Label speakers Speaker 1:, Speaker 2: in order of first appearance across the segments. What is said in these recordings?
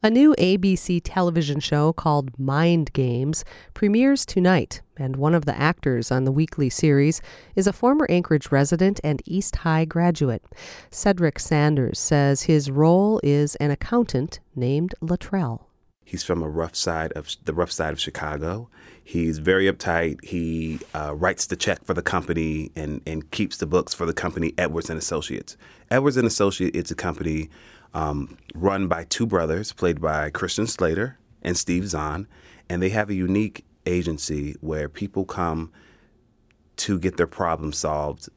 Speaker 1: A new ABC television show called Mind Games premieres tonight, and one of the actors on the weekly series is a former Anchorage resident and East High graduate. Cedric Sanders says his role is an accountant named Latrell.
Speaker 2: He's from the rough side of Chicago. He's very uptight. He writes the check for the company and keeps the books for the company Edwards and Associates. Edwards and Associates is a company run by two brothers, played by Christian Slater and Steve Zahn, and they have a unique agency where people come to get their problem solved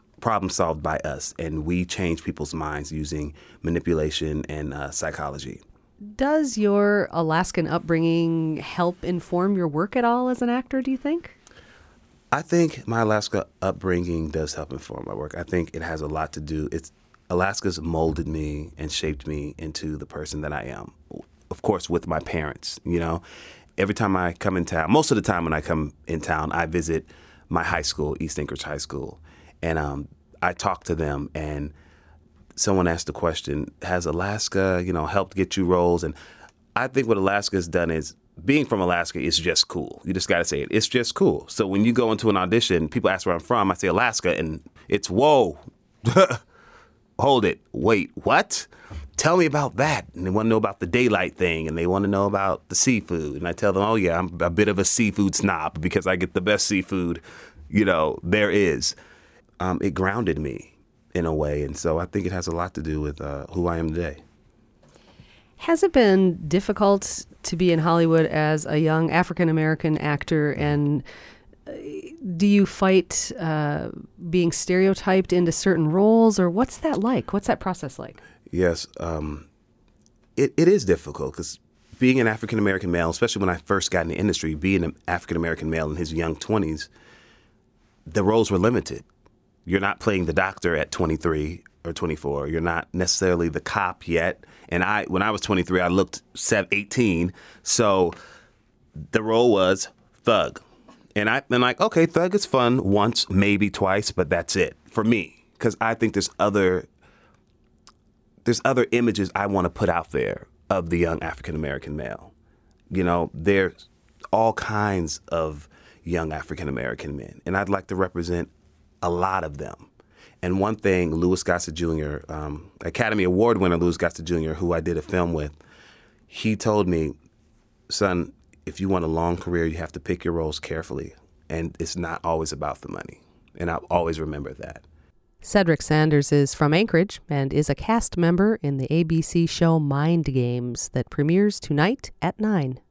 Speaker 2: by us, and we change people's minds using manipulation and psychology.
Speaker 1: Does your Alaskan upbringing help inform your work at all as an actor, do you think?
Speaker 2: I think my Alaska upbringing does help inform my work. I think it has a lot to do. Alaska's molded me and shaped me into the person that I am. Of course, with my parents, Every time I come in town, most of the time when I come in town, I visit my high school, East Anchorage High School, and I talk to them, and someone asked the question, has Alaska, helped get you roles? And I think what Alaska has done is, being from Alaska is just cool. You just got to say it. It's just cool. So when you go into an audition, people ask where I'm from, I say Alaska, and it's, whoa. Hold it. Wait, what? Tell me about that. And they want to know about the daylight thing, and they want to know about the seafood. And I tell them, oh, yeah, I'm a bit of a seafood snob because I get the best seafood, there is. It grounded me in a way. And so I think it has a lot to do with who I am today.
Speaker 1: Has it been difficult to be in Hollywood as a young African-American actor, and do you fight being stereotyped into certain roles, or what's that like? What's that process like?
Speaker 2: Yes, it is difficult because being an African-American male, especially when I first got in the industry, being an African-American male in his young 20s, the roles were limited. You're not playing the doctor at 23 or 24. You're not necessarily the cop yet. And when I was 23, I looked 18. So the role was thug. And I've been like, okay, thug is fun once, maybe twice, but that's it for me. Because I think there's other images I want to put out there of the young African-American male. There's all kinds of young African-American men, and I'd like to represent a lot of them. And one thing, Louis Gossett Jr., Academy Award winner Louis Gossett Jr., who I did a film with, he told me, son, if you want a long career, you have to pick your roles carefully. And it's not always about the money. And I'll always remember that.
Speaker 1: Cedric Sanders is from Anchorage and is a cast member in the ABC show Mind Games that premieres tonight at 9.